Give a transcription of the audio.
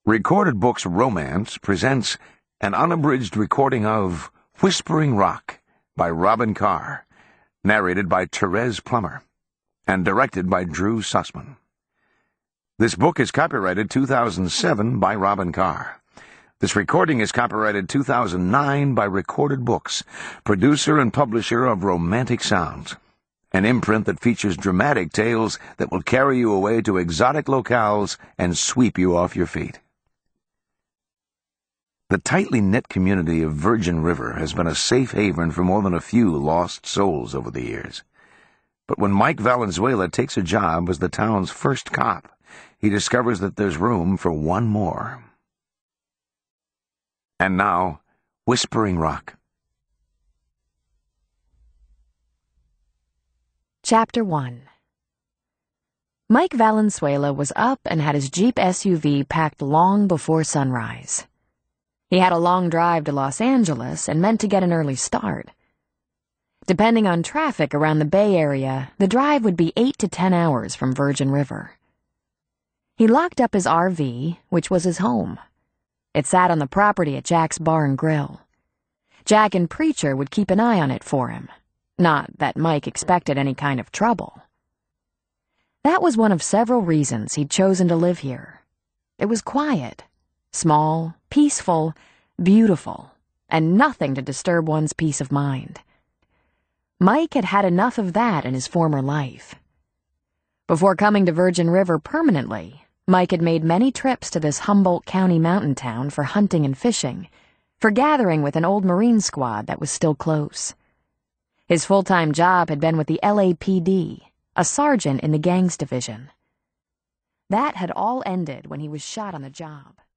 Recorded Books Romance presents an unabridged recording of Whispering Rock by Robin Carr, narrated by Therese Plummer, and directed by Drew Sussman. This book is copyrighted 2007 by Robin Carr. This recording is copyrighted 2009 by Recorded Books, producer and publisher of Romantic Sounds, an imprint that features dramatic tales that will carry you away to exotic locales and sweep you off your feet. The tightly knit community of Virgin River has been a safe haven for more than a few lost souls over the years. But when Mike Valenzuela takes a job as the town's first cop, he discovers that there's room for one more. And now, Whispering Rock. Chapter 1. Mike Valenzuela was up and had his Jeep SUV packed long before sunrise. He had a long drive to Los Angeles and meant to get an early start. Depending on traffic around the Bay Area, the drive would be 8 to 10 hours from Virgin River. He locked up his RV, which was his home. It sat on the property at Jack's Bar and Grill. Jack and Preacher would keep an eye on it for him. Not that Mike expected any kind of trouble. That was one of several reasons he'd chosen to live here. It was quiet, small, peaceful, beautiful, and nothing to disturb one's peace of mind. Mike had had enough of that in his former life. Before coming to Virgin River permanently, Mike had made many trips to this Humboldt County mountain town for hunting and fishing, for gathering with an old Marine squad that was still close. His full-time job had been with the LAPD, a sergeant in the gangs division. That had all ended when he was shot on the job.